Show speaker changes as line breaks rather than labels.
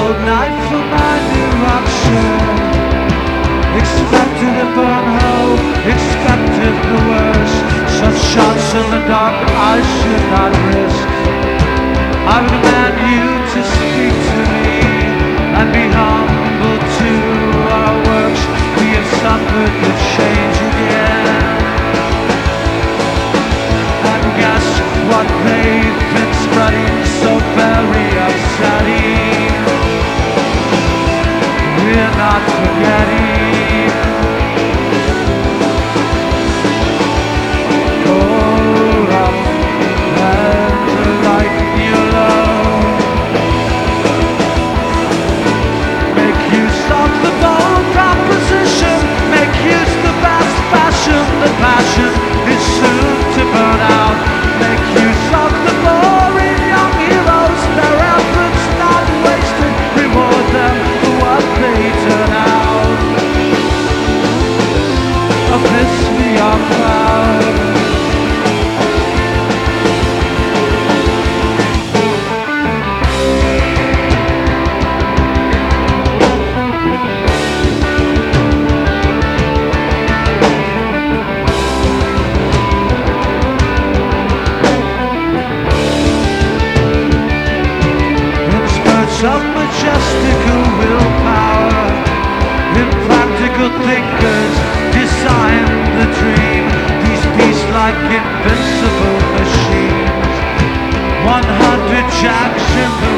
cold night for my new rupture. Expected a burn hole, expected the worst. Such shots in the dark I should not risk. I would demand you to speak to me and be humble to our works. We have suffered the change again. And guess what they've been spreading so very upsetting. We're not forgetting. The passion is soon to burn out. Make use of the boring young heroes. Their efforts not wasted. Reward them for what they turn out. Of this we are proud. Of majestical willpower, impractical thinkers design the dream. These beast-like invincible machines, 100 jacks in the